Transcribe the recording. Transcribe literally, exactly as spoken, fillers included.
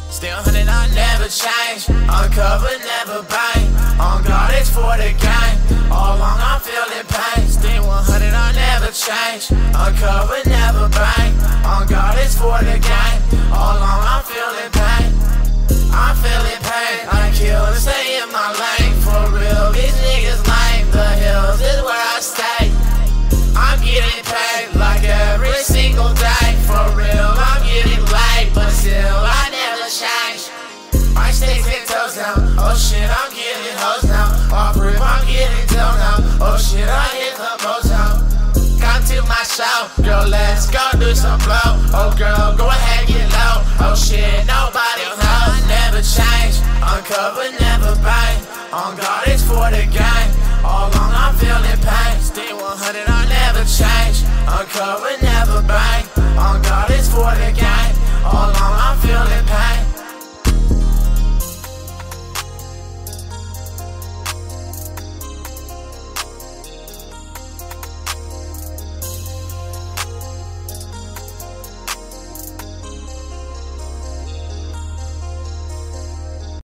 Still hunting, I never change. Uncover, never bang. On guard, it's for the game. All along, I'm feeling pain. Still one hundred, I never change. Uncover, never bang. On guard, it's for the game. All along, I'm feeling pain. I'm feeling pain. I kill and stay in my lane. For real, these niggas lame. The hills is where I stay. I'm getting paid like every single day. For real, I'm getting laid, but still I never change. I stay ten toes down. Oh shit, I'm getting hoes now. Off rip, I'm getting down now. Oh shit, I hit the motel. Come to my show, girl, let's go do some blow. Oh girl, go ahead, get low. Oh shit, nobody knows. Never change, uncover, never bang. On guard, it's for the game. All along, I'm feeling pain.